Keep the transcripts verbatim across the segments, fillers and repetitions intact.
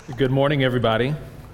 Good morning, everybody.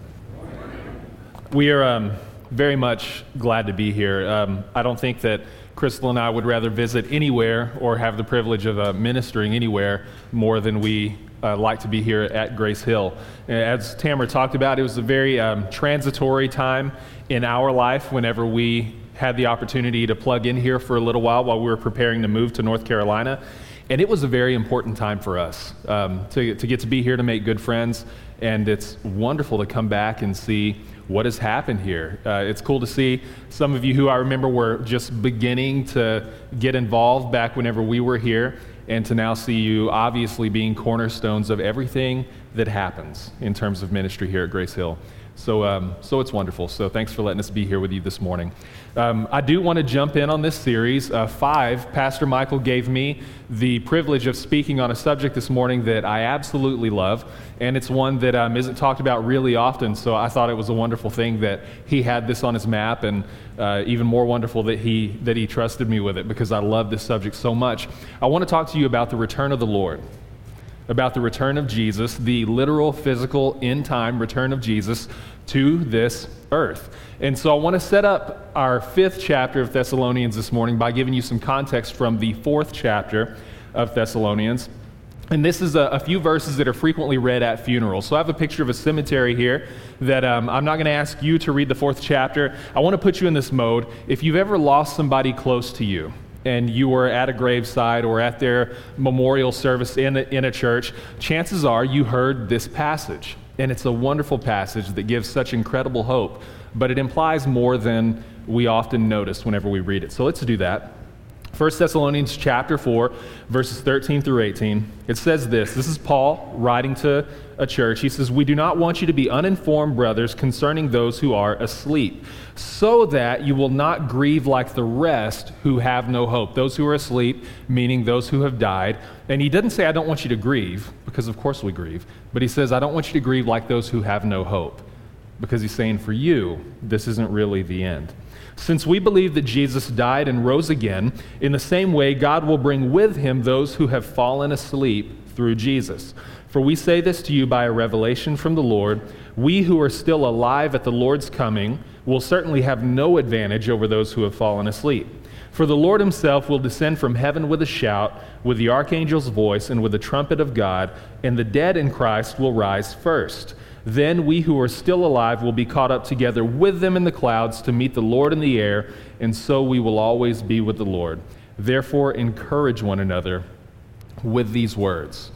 We are um, very much glad to be here. Um, I don't think that Crystal and I would rather visit anywhere or have the privilege of uh, ministering anywhere more than we uh, like to be here at Grace Hill. As Tamara talked about, it was a very um, transitory time in our life whenever we had the opportunity to plug in here for a little while while we were preparing to move to North Carolina. And it was a very important time for us um, to, to get to be here, to make good friends. And it's wonderful to come back and see what has happened here. Uh, it's cool to see some of you who I remember were just beginning to get involved back whenever we were here, and to now see you obviously being cornerstones of everything that happens in terms of ministry here at Grace Hill. So um, so it's wonderful. So thanks for letting us be here with you this morning. Um, I do want to jump in on this series. Uh, five, Pastor Michael gave me the privilege of speaking on a subject this morning that I absolutely love, and it's one that um, isn't talked about really often, so I thought it was a wonderful thing that he had this on his map, and uh, even more wonderful that he, that he trusted me with it, because I love this subject so much. I want to talk to you about the return of the Lord. About the return of Jesus, the literal, physical, in-time return of Jesus to this earth. And so I want to set up our fifth chapter of Thessalonians this morning by giving you some context from the fourth chapter of Thessalonians. And this is a, a few verses that are frequently read at funerals. So I have a picture of a cemetery here that um, I'm not going to ask you to read the fourth chapter. I want to put you in this mode. If you've ever lost somebody close to you, and you were at a graveside or at their memorial service in a, in a church, chances are you heard this passage. And it's a wonderful passage that gives such incredible hope, but it implies more than we often notice whenever we read it. So let's do that. First Thessalonians chapter four, verses thirteen through eighteen. It says this. This is Paul writing to a church. He says, "We do not want you to be uninformed, brothers, concerning those who are asleep, so that you will not grieve like the rest who have no hope." Those who are asleep, meaning those who have died. And he doesn't say, "I don't want you to grieve," because of course we grieve. But he says, "I don't want you to grieve like those who have no hope," because he's saying for you, this isn't really the end. "Since we believe that Jesus died and rose again, in the same way God will bring with him those who have fallen asleep through Jesus. For we say this to you by a revelation from the Lord. We who are still alive at the Lord's coming will certainly have no advantage over those who have fallen asleep. For the Lord himself will descend from heaven with a shout, with the archangel's voice, and with the trumpet of God, and the dead in Christ will rise first. Then we who are still alive will be caught up together with them in the clouds to meet the Lord in the air, and so we will always be with the Lord. Therefore, encourage one another with these words."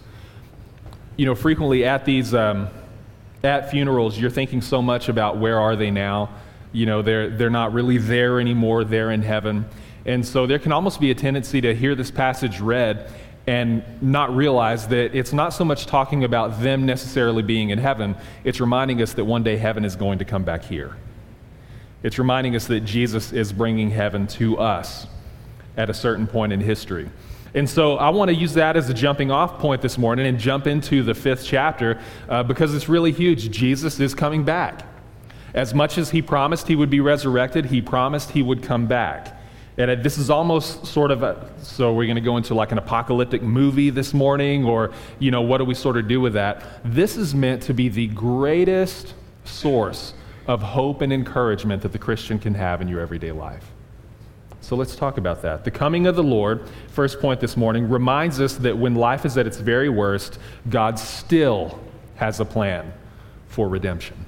You know, frequently at these um, at funerals, you're thinking so much about where are they now. You know, they're they're not really there anymore. They're in heaven, and so there can almost be a tendency to hear this passage read and not realize that it's not so much talking about them necessarily being in heaven. It's reminding us that one day heaven is going to come back here. It's reminding us that Jesus is bringing heaven to us at a certain point in history. And so I want to use that as a jumping off point this morning and jump into the fifth chapter uh, because it's really huge. Jesus is coming back. As much as he promised he would be resurrected, he promised he would come back. And this is almost sort of a, so we're going to go into like an apocalyptic movie this morning, or, you know, what do we sort of do with that? This is meant to be the greatest source of hope and encouragement that the Christian can have in your everyday life. So let's talk about that. The coming of the Lord, first point this morning, reminds us that when life is at its very worst, God still has a plan for redemption.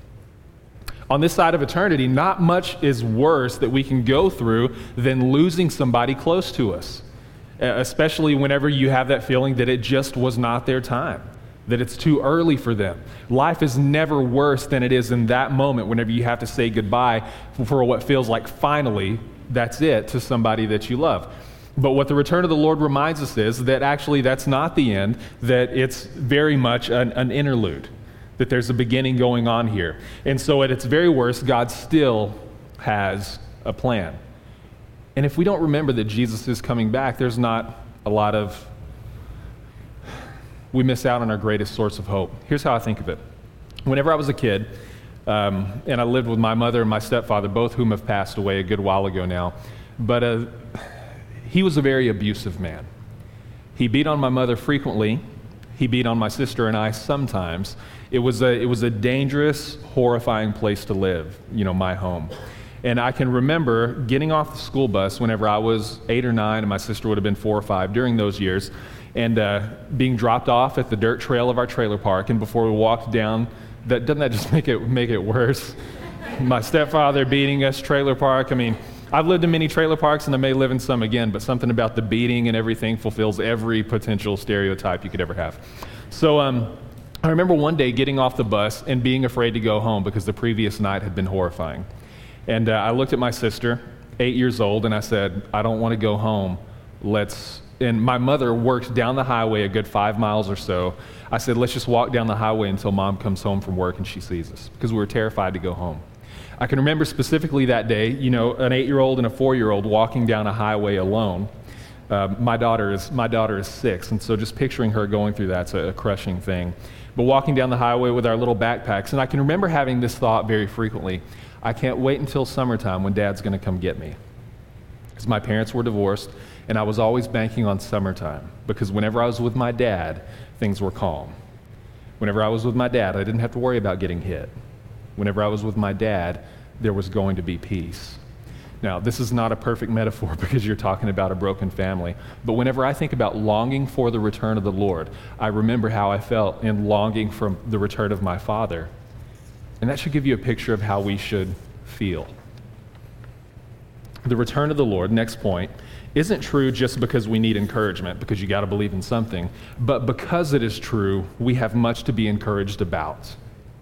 On this side of eternity, not much is worse that we can go through than losing somebody close to us, especially whenever you have that feeling that it just was not their time, that it's too early for them. Life is never worse than it is in that moment whenever you have to say goodbye for what feels like finally that's it to somebody that you love. But what the return of the Lord reminds us is that actually that's not the end, that it's very much an, an interlude, that there's a beginning going on here. And so at its very worst, God still has a plan. And if we don't remember that Jesus is coming back, there's not a lot of, we miss out on our greatest source of hope. Here's how I think of it. Whenever I was a kid, um, and I lived with my mother and my stepfather, both whom have passed away a good while ago now, but uh, he was a very abusive man. He beat on my mother frequently. He beat on my sister and I sometimes. It was a, it was a dangerous, horrifying place to live, you know, my home. And I can remember getting off the school bus whenever I was eight or nine, and my sister would have been four or five during those years, and uh, being dropped off at the dirt trail of our trailer park. And before we walked down, that doesn't that just make it make it worse? My stepfather beating us, trailer park. I mean, I've lived in many trailer parks, and I may live in some again, but something about the beating and everything fulfills every potential stereotype you could ever have. So um, I remember one day getting off the bus and being afraid to go home because the previous night had been horrifying. And uh, I looked at my sister, eight years old, and I said, I don't want to go home. Let's, and my mother worked down the highway a good five miles or so. I said, let's just walk down the highway until Mom comes home from work and she sees us, because we were terrified to go home. I can remember specifically that day, you know, an eight-year-old and a four-year-old walking down a highway alone. Uh, my daughter is my daughter is six, and so just picturing her going through that's a, a crushing thing. But walking down the highway with our little backpacks, and I can remember having this thought very frequently. I can't wait until summertime when Dad's going to come get me. Because my parents were divorced, and I was always banking on summertime. Because whenever I was with my dad, things were calm. Whenever I was with my dad, I didn't have to worry about getting hit. Whenever I was with my dad, there was going to be peace. Now, this is not a perfect metaphor because you're talking about a broken family. But whenever I think about longing for the return of the Lord, I remember how I felt in longing for the return of my Father. And that should give you a picture of how we should feel. The return of the Lord, next point, isn't true just because we need encouragement, because you got to believe in something, but because it is true, we have much to be encouraged about.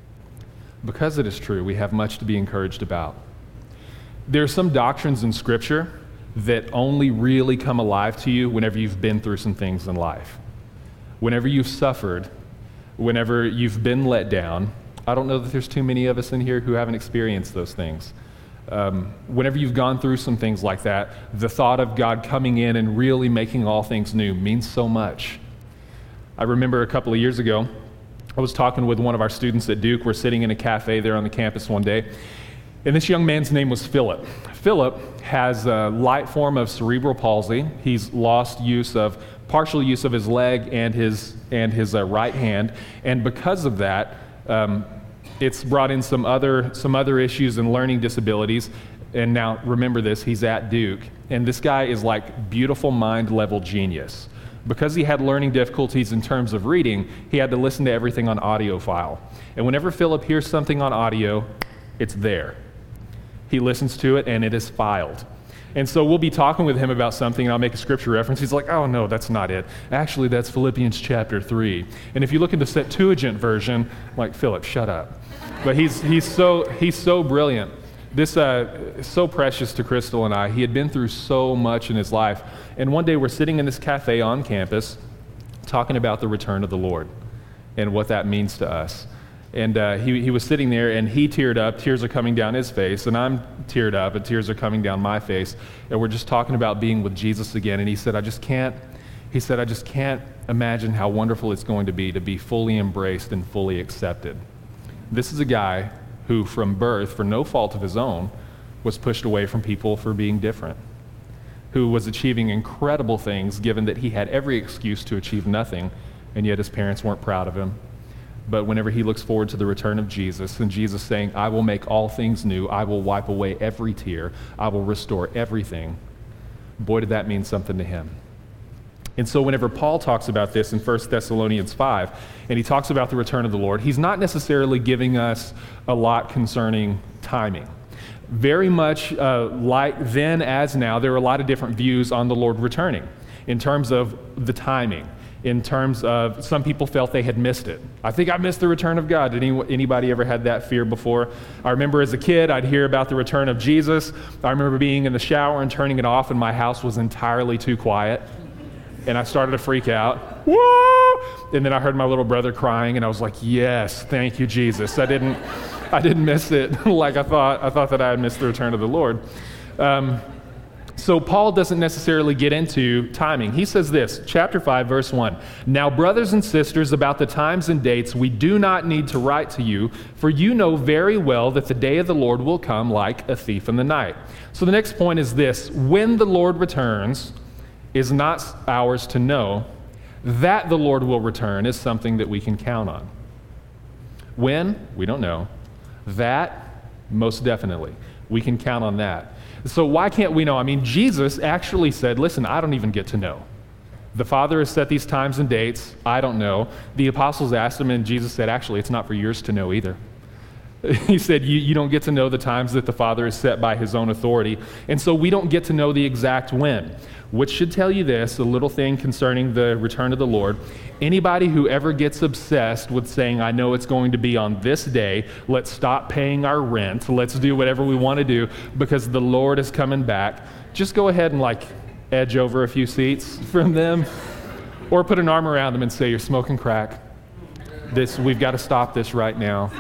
Because it is true, we have much to be encouraged about. There are some doctrines in Scripture that only really come alive to you whenever you've been through some things in life. Whenever you've suffered, whenever you've been let down. I don't know that there's too many of us in here who haven't experienced those things. Um, whenever you've gone through some things like that, the thought of God coming in and really making all things new means so much. I remember a couple of years ago, I was talking with one of our students at Duke. We're sitting in a cafe there on the campus one day, and this young man's name was Philip. Philip has a light form of cerebral palsy. He's lost use of, partial use of his leg and his, and his uh, right hand, and because of that, Um, it's brought in some other some other issues and learning disabilities. And now remember this, he's at Duke. And this guy is like beautiful mind level genius. Because he had learning difficulties in terms of reading, he had to listen to everything on audio file. And whenever Philip hears something on audio, it's there. He listens to it and it is filed. And so we'll be talking with him about something, and I'll make a scripture reference. He's like, oh, no, that's not it. Actually, that's Philippians chapter three. And if you look in the Septuagint version, I'm like, Philip, shut up. But he's he's so he's so brilliant. This uh, is so precious to Crystal and I. He had been through so much in his life. And one day we're sitting in this cafe on campus talking about the return of the Lord and what that means to us. And uh, he, he was sitting there, and he teared up. Tears are coming down his face, and I'm teared up, and tears are coming down my face. And we're just talking about being with Jesus again. And he said, I just can't, he said, I just can't imagine how wonderful it's going to be to be fully embraced and fully accepted. This is a guy who, from birth, for no fault of his own, was pushed away from people for being different, who was achieving incredible things, given that he had every excuse to achieve nothing, and yet his parents weren't proud of him. But whenever he looks forward to the return of Jesus, and Jesus saying, I will make all things new, I will wipe away every tear, I will restore everything, boy, did that mean something to him. And so whenever Paul talks about this in First Thessalonians five, and he talks about the return of the Lord, he's not necessarily giving us a lot concerning timing. Very much uh, like then as now, there are a lot of different views on the Lord returning in terms of the timing. In terms of, some people felt they had missed it. I think I missed the return of God. Did any, anybody ever had that fear before? I remember as a kid, I'd hear about the return of Jesus. I remember being in the shower and turning it off, and my house was entirely too quiet. And I started to freak out. Whoa! And then I heard my little brother crying, and I was like, yes, thank you, Jesus. I didn't, I didn't miss it like I thought. I thought that I had missed the return of the Lord. Um, So Paul doesn't necessarily get into timing. He says this, chapter five, verse one, now brothers and sisters, about the times and dates, we do not need to write to you, for you know very well that the day of the Lord will come like a thief in the night. So the next point is this, when the Lord returns is not ours to know, That the Lord will return is something that we can count on. When? We don't know. That, most definitely. We can count on that. So why can't we know? I mean, Jesus actually said, listen, I don't even get to know. The Father has set these times and dates. I don't know. The apostles asked him, and Jesus said, actually, it's not for yours to know either. He said, you, you don't get to know the times that the Father has set by his own authority. And so we don't get to know the exact when, which should tell you this, a little thing concerning the return of the Lord. Anybody who ever gets obsessed with saying, I know it's going to be on this day, let's stop paying our rent, let's do whatever we want to do because the Lord is coming back, just go ahead and like edge over a few seats from them or put an arm around them and say, you're smoking crack. This, we've got to stop this right now.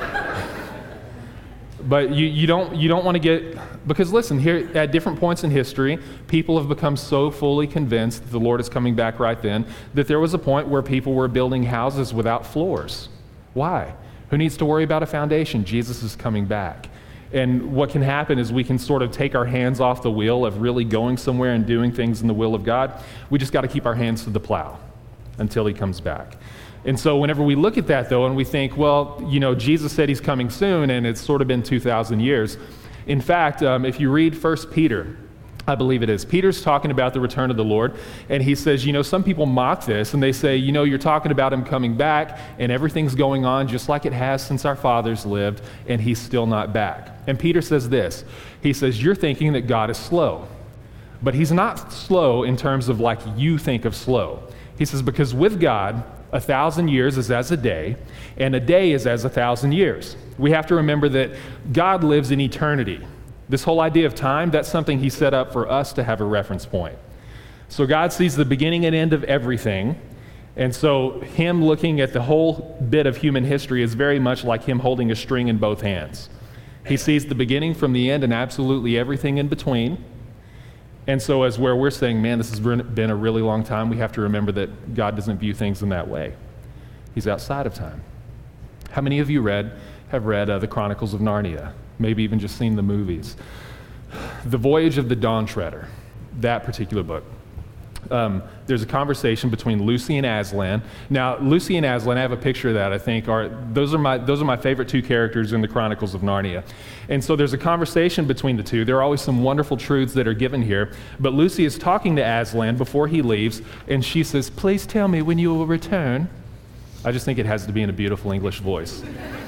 But you, you don't you don't want to get, because listen, here at different points in history, people have become so fully convinced that the Lord is coming back right then that there was a point where people were building houses without floors. Why? Who needs to worry about a foundation? Jesus is coming back. And what can happen is we can sort of take our hands off the wheel of really going somewhere and doing things in the will of God. We just got to keep our hands to the plow until he comes back. And so whenever we look at that, though, and we think, well, you know, Jesus said he's coming soon, and it's sort of been two thousand years. In fact, um, if you read First Peter, I believe it is, Peter's talking about the return of the Lord, and he says, you know, some people mock this, and they say, you know, you're talking about him coming back, and everything's going on just like it has since our fathers lived, and he's still not back. And Peter says this, he says, you're thinking that God is slow, but he's not slow in terms of like you think of slow. He says, because with God, a thousand years is as a day, and a day is as a thousand years. We have to remember that God lives in eternity. This whole idea of time, that's something he set up for us to have a reference point. So God sees the beginning and end of everything, and so him looking at the whole bit of human history is very much like him holding a string in both hands. He sees the beginning from the end and absolutely everything in between. And so as where we're saying, man, this has been a really long time, we have to remember that God doesn't view things in that way. He's outside of time. How many of you read, have read uh, the Chronicles of Narnia? Maybe even just seen the movies. The Voyage of the Dawn Treader, that particular book. Um, there's a conversation between Lucy and Aslan. Now, Lucy and Aslan, I have a picture of that, I think, are those are my those are my favorite two characters in the Chronicles of Narnia. And so there's a conversation between the two. There are always some wonderful truths that are given here. But Lucy is talking to Aslan before he leaves, and she says, please tell me when you will return. I just think it has to be in a beautiful English voice.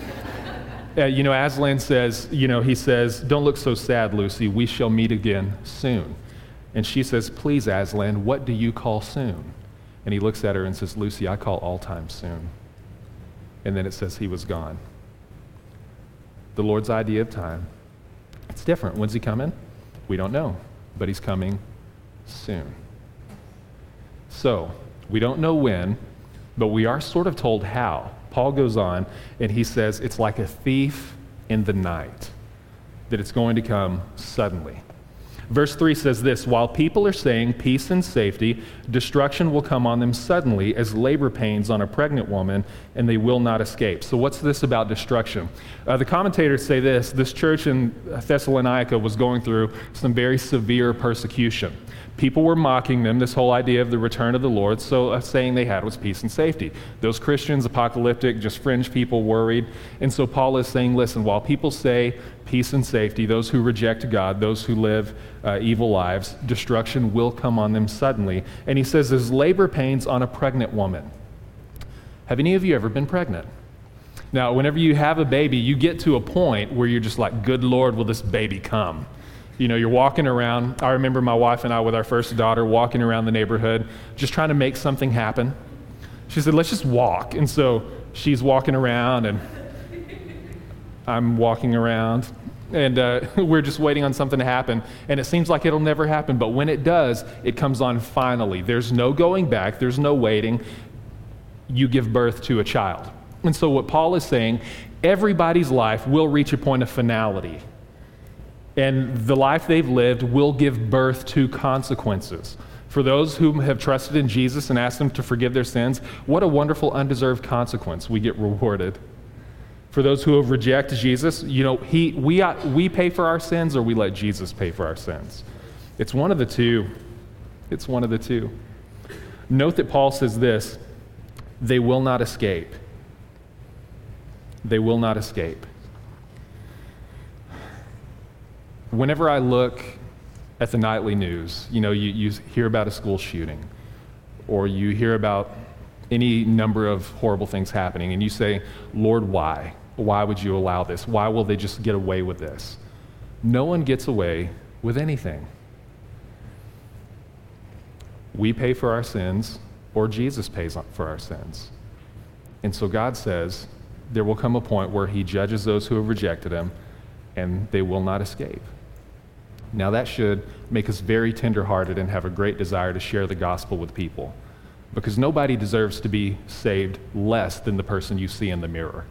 uh, you know, Aslan says, you know, he says, don't look so sad, Lucy. We shall meet again soon. And she says, please, Aslan, what do you call soon? And he looks at her and says, Lucy, I call all time soon. And then it says he was gone. The Lord's idea of time, it's different. When's he coming? We don't know, but he's coming soon. So, we don't know when, but we are sort of told how. Paul goes on, and he says it's like a thief in the night, that it's going to come suddenly. Verse three says this, while people are saying peace and safety, destruction will come on them suddenly as labor pains on a pregnant woman, and they will not escape. So what's this about destruction? Uh, the commentators say this, this church in Thessalonica was going through some very severe persecution. People were mocking them, this whole idea of the return of the Lord, so a saying they had was peace and safety. Those Christians, apocalyptic, just fringe people, worried. And so Paul is saying, listen, while people say peace and safety, those who reject God, those who live uh, evil lives, destruction will come on them suddenly. And he says, there's labor pains on a pregnant woman. Have any of you ever been pregnant? Now, whenever you have a baby, you get to a point where you're just like, good Lord, will this baby come? You know, you're walking around. I remember my wife and I with our first daughter walking around the neighborhood, just trying to make something happen. She said, let's just walk. And so she's walking around and I'm walking around and uh, we're just waiting on something to happen. And it seems like it'll never happen. But when it does, it comes on finally. There's no going back. There's no waiting. You give birth to a child. And so what Paul is saying, everybody's life will reach a point of finality. And the life they've lived will give birth to consequences. For those who have trusted in Jesus and asked him to forgive their sins, what a wonderful undeserved consequence. We get rewarded. For those who have rejected Jesus, you know, he, we, we pay for our sins or we let Jesus pay for our sins. It's one of the two. It's one of the two. Note that Paul says this, they will not escape. They will not escape. Whenever I look at the nightly news, you know, you, you hear about a school shooting, or you hear about any number of horrible things happening, and you say, Lord, why? Why would you allow this? Why will they just get away with this? No one gets away with anything. We pay for our sins, or Jesus pays for our sins. And so God says there will come a point where he judges those who have rejected him, and they will not escape. Now that should make us very tenderhearted and have a great desire to share the gospel with people, because nobody deserves to be saved less than the person you see in the mirror.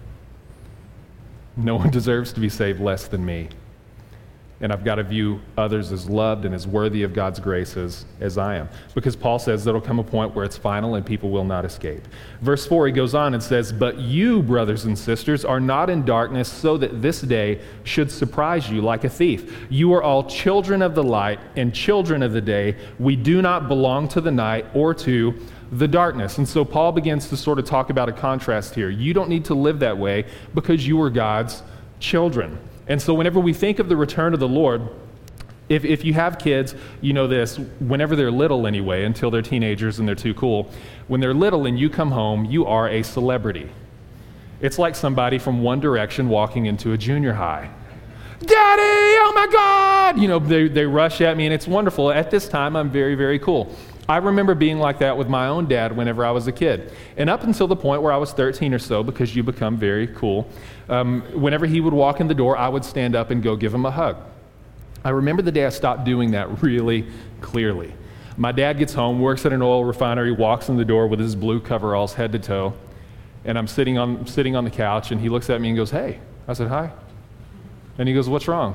No one deserves to be saved less than me. And I've got to view others as loved and as worthy of God's grace as, as I am. Because Paul says there'll come a point where it's final and people will not escape. Verse four, he goes on and says, but you, brothers and sisters, are not in darkness so that this day should surprise you like a thief. You are all children of the light and children of the day. We do not belong to the night or to the darkness. And so Paul begins to sort of talk about a contrast here. You don't need to live that way because you are God's children. And so whenever we think of the return of the Lord, if, if you have kids, you know this, whenever they're little anyway, until they're teenagers and they're too cool, when they're little and you come home, you are a celebrity. It's like somebody from One Direction walking into a junior high. Daddy, oh my God! You know, they, they rush at me and it's wonderful. At this time, I'm very, very cool. I remember being like that with my own dad whenever I was a kid. And up until the point where I was thirteen or so, because you become very cool, um, whenever he would walk in the door, I would stand up and go give him a hug. I remember the day I stopped doing that really clearly. My dad gets home, works at an oil refinery, walks in the door with his blue coveralls head to toe, and I'm sitting on, sitting on the couch, and he looks at me and goes, hey. I said, hi. And he goes, what's wrong?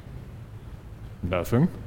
Nothing.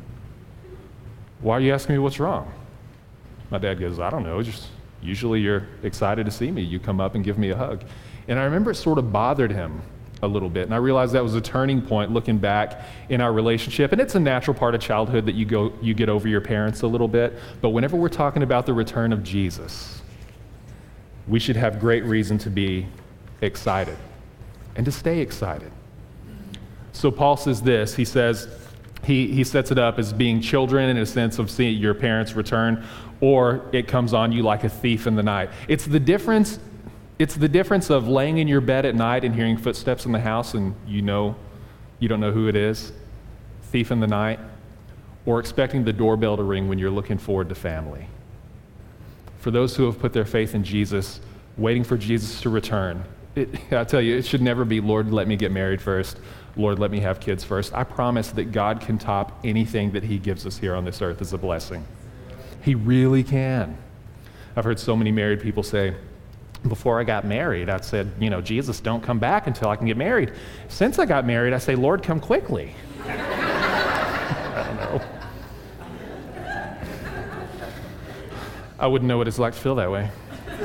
Why are you asking me what's wrong? My dad goes, I don't know, just usually you're excited to see me. You come up and give me a hug. And I remember it sort of bothered him a little bit. And I realized that was a turning point looking back in our relationship. And it's a natural part of childhood that you go, you get over your parents a little bit. But whenever we're talking about the return of Jesus, we should have great reason to be excited and to stay excited. So Paul says this, he says, He, he sets it up as being children in a sense of seeing your parents return, or it comes on you like a thief in the night. It's the difference, it's the difference of laying in your bed at night and hearing footsteps in the house and you know, you don't know who it is, thief in the night, or expecting the doorbell to ring when you're looking forward to family. For those who have put their faith in Jesus, waiting for Jesus to return, it, I tell you, it should never be, Lord, let me get married first. Lord, let me have kids first. I promise that God can top anything that he gives us here on this earth as a blessing. He really can. I've heard so many married people say, before I got married, I said, you know, Jesus, don't come back until I can get married. Since I got married, I say, Lord, come quickly. I don't know. I wouldn't know what it's like to feel that way.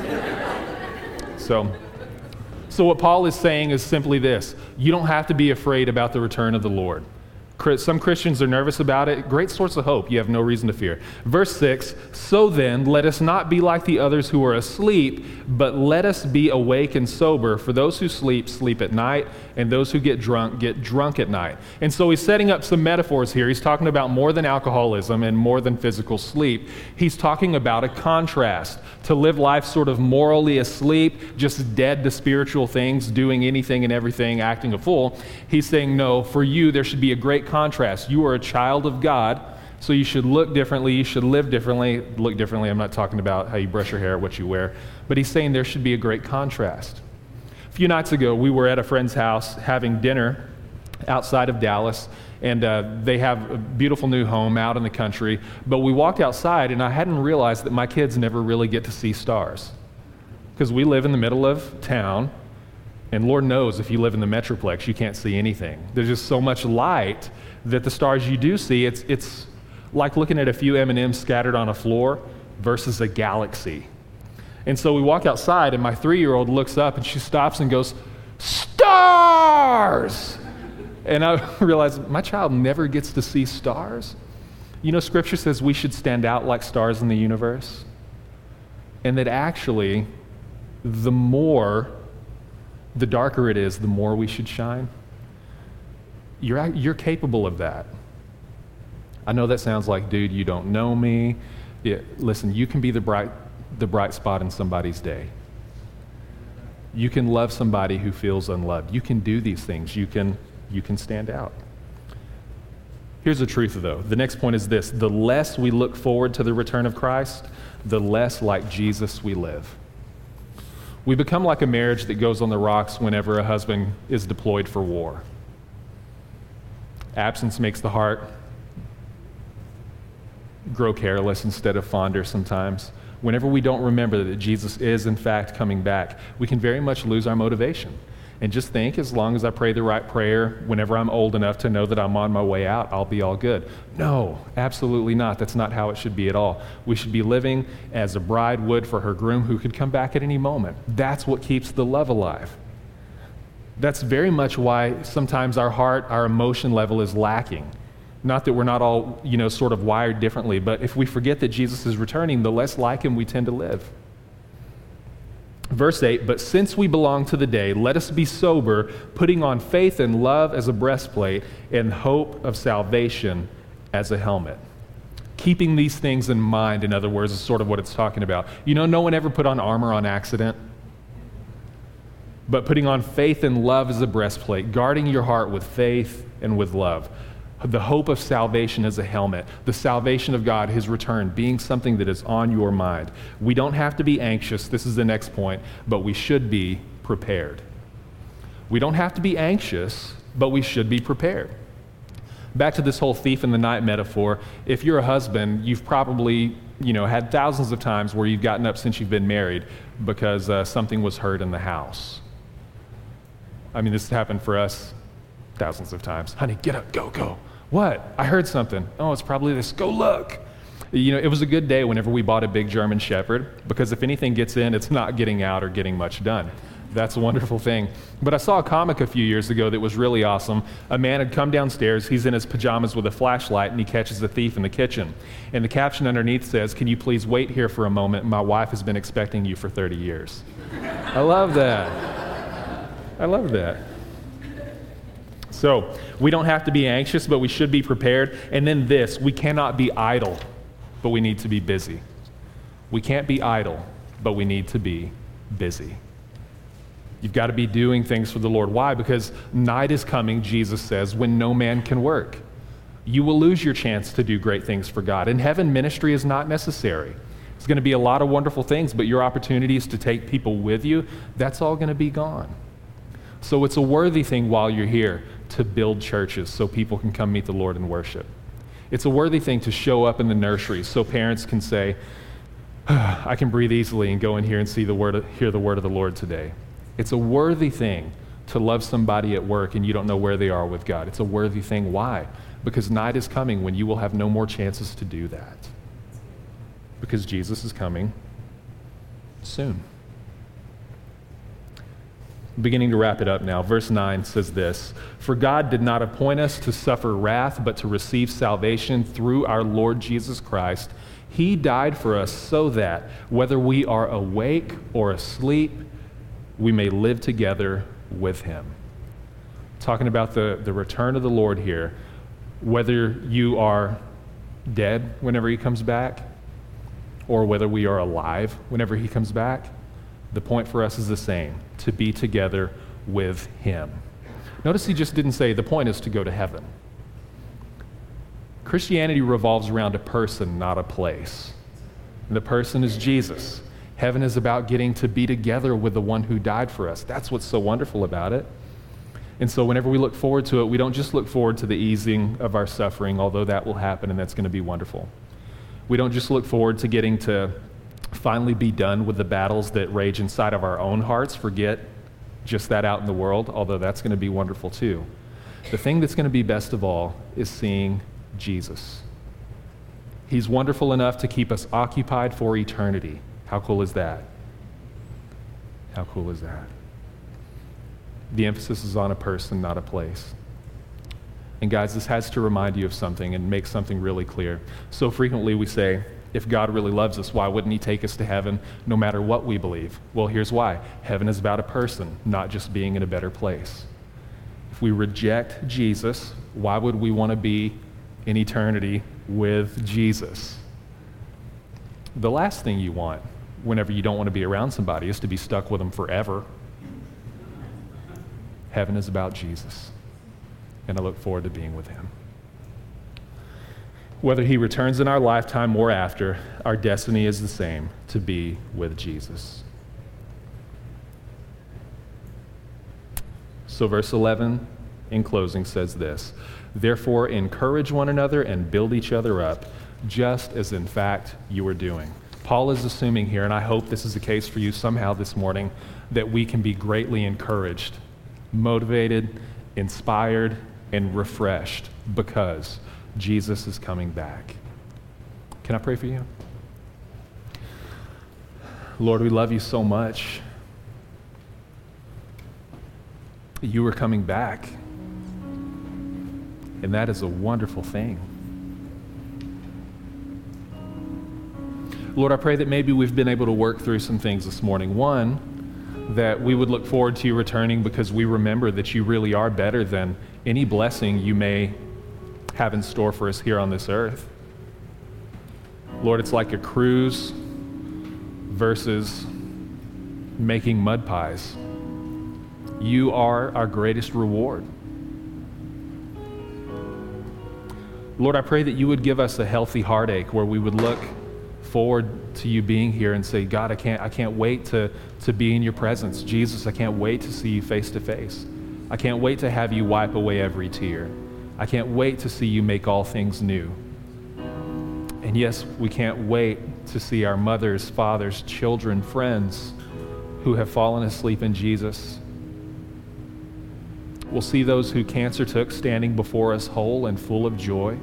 So, so what Paul is saying is simply this. You don't have to be afraid about the return of the Lord. Some Christians are nervous about it. Great source of hope. You have no reason to fear. Verse six, so then, let us not be like the others who are asleep, but let us be awake and sober. For those who sleep, sleep at night, and those who get drunk, get drunk at night. And so he's setting up some metaphors here. He's talking about more than alcoholism and more than physical sleep. He's talking about a contrast. To live life sort of morally asleep, just dead to spiritual things, doing anything and everything, acting a fool. He's saying, no, for you, there should be a great contrast. You are a child of God, so you should look differently, you should live differently. Look differently, I'm not talking about how you brush your hair, what you wear, but he's saying there should be a great contrast. A few nights ago, we were at a friend's house having dinner outside of Dallas, and uh, they have a beautiful new home out in the country, but we walked outside, and I hadn't realized that my kids never really get to see stars, because we live in the middle of town. And Lord knows if you live in the Metroplex, you can't see anything. There's just so much light that the stars you do see, it's it's like looking at a few M and M's scattered on a floor versus a galaxy. And so we walk outside, and my three-year-old looks up, and she stops and goes, stars! And I realized my child never gets to see stars. You know, Scripture says we should stand out like stars in the universe. and that actually, the more, the darker it is, the more we should shine. You're, you're capable of that. I know that sounds like, dude, you don't know me. Yeah, listen, you can be the bright, the bright spot in somebody's day. You can love somebody who feels unloved. You can do these things. You can, you can stand out. Here's the truth, though. The next point is this. The less we look forward to the return of Christ, the less like Jesus we live. We become like a marriage that goes on the rocks whenever a husband is deployed for war. Absence makes the heart grow careless instead of fonder sometimes. Whenever we don't remember that Jesus is, in fact, coming back, we can very much lose our motivation. And just think, as long as I pray the right prayer, whenever I'm old enough to know that I'm on my way out, I'll be all good. No, absolutely not. That's not how it should be at all. We should be living as a bride would for her groom who could come back at any moment. That's what keeps the love alive. That's very much why sometimes our heart, our emotion level is lacking. Not that we're not all, you know, sort of wired differently, but if we forget that Jesus is returning, the less like him we tend to live. Verse eight, but since we belong to the day, let us be sober, putting on faith and love as a breastplate and hope of salvation as a helmet. Keeping these things in mind, in other words, is sort of what it's talking about. You know, no one ever put on armor on accident. But putting on faith and love as a breastplate, guarding your heart with faith and with love. The hope of salvation as a helmet, the salvation of God, his return, being something that is on your mind. We don't have to be anxious, this is the next point, but we should be prepared. We don't have to be anxious, but we should be prepared. Back to this whole thief in the night metaphor, if you're a husband, you've probably, you know, had thousands of times where you've gotten up since you've been married because uh, something was heard in the house. I mean, this has happened for us thousands of times. Honey, get up, go, go. What? I heard something. Oh, it's probably this. Go look. You know, it was a good day whenever we bought a big German Shepherd, because if anything gets in, it's not getting out or getting much done. That's a wonderful thing. But I saw a comic a few years ago that was really awesome. A man had come downstairs, he's in his pajamas with a flashlight, and he catches a thief in the kitchen. And the caption underneath says, "Can you please wait here for a moment? My wife has been expecting you for thirty years. I love that. I love that. So, we don't have to be anxious, but we should be prepared. And then this, we cannot be idle, but we need to be busy. We can't be idle, but we need to be busy. You've got to be doing things for the Lord. Why? Because night is coming, Jesus says, when no man can work. You will lose your chance to do great things for God. In heaven, ministry is not necessary. It's going to be a lot of wonderful things, but your opportunities to take people with you, that's all going to be gone. So it's a worthy thing while you're here to build churches so people can come meet the Lord and worship. It's a worthy thing to show up in the nurseries so parents can say, I can breathe easily and go in here and see the word of, hear the word of the Lord today. It's a worthy thing to love somebody at work and you don't know where they are with God. It's a worthy thing. Why? Because night is coming when you will have no more chances to do that. Because Jesus is coming soon. Beginning to wrap it up now, verse nine says this, "For God did not appoint us to suffer wrath, but to receive salvation through our Lord Jesus Christ. He died for us so that, whether we are awake or asleep, we may live together with him." Talking about the, the return of the Lord here, whether you are dead whenever he comes back, or whether we are alive whenever he comes back, the point for us is the same, to be together with him. Notice he just didn't say the point is to go to heaven. Christianity revolves around a person, not a place. And the person is Jesus. Heaven is about getting to be together with the one who died for us. That's what's so wonderful about it. And so whenever we look forward to it, we don't just look forward to the easing of our suffering, although that will happen and that's going to be wonderful. We don't just look forward to getting to finally be done with the battles that rage inside of our own hearts, forget just that out in the world, although that's going to be wonderful too. The thing that's going to be best of all is seeing Jesus. He's wonderful enough to keep us occupied for eternity. How cool is that? How cool is that? The emphasis is on a person, not a place. And guys, this has to remind you of something and make something really clear. So frequently we say, If God really loves us, why wouldn't he take us to heaven no matter what we believe? Well, here's why. Heaven is about a person, not just being in a better place. If we reject Jesus, why would we want to be in eternity with Jesus? The last thing you want whenever you don't want to be around somebody is to be stuck with them forever. Heaven is about Jesus, and I look forward to being with him. Whether he returns in our lifetime or after, our destiny is the same, to be with Jesus. So verse eleven, in closing, says this: "Therefore encourage one another and build each other up, just as in fact you are doing." Paul is assuming here, and I hope this is the case for you somehow this morning, that we can be greatly encouraged, motivated, inspired, and refreshed because Jesus is coming back. Can I pray for you? Lord, we love you so much. You are coming back, and that is a wonderful thing. Lord, I pray that maybe we've been able to work through some things this morning. One, that we would look forward to you returning because we remember that you really are better than any blessing you may have in store for us here on this earth. Lord, it's like a cruise versus making mud pies. You are our greatest reward. Lord, I pray that you would give us a healthy heartache where we would look forward to you being here and say, God, I can't, I can't wait to, to be in your presence. Jesus, I can't wait to see you face to face. I can't wait to have you wipe away every tear. I can't wait to see you make all things new. And yes, we can't wait to see our mothers, fathers, children, friends who have fallen asleep in Jesus. We'll see those who cancer took standing before us whole and full of joy.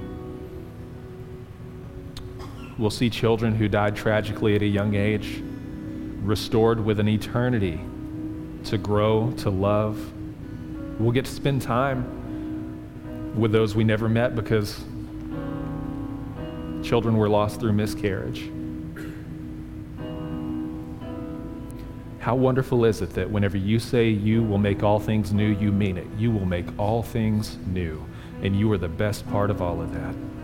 We'll see children who died tragically at a young age restored with an eternity to grow, to love. We'll get to spend time with those we never met because children were lost through miscarriage. How wonderful is it that whenever you say you will make all things new, you mean it. You will make all things new, and you are the best part of all of that.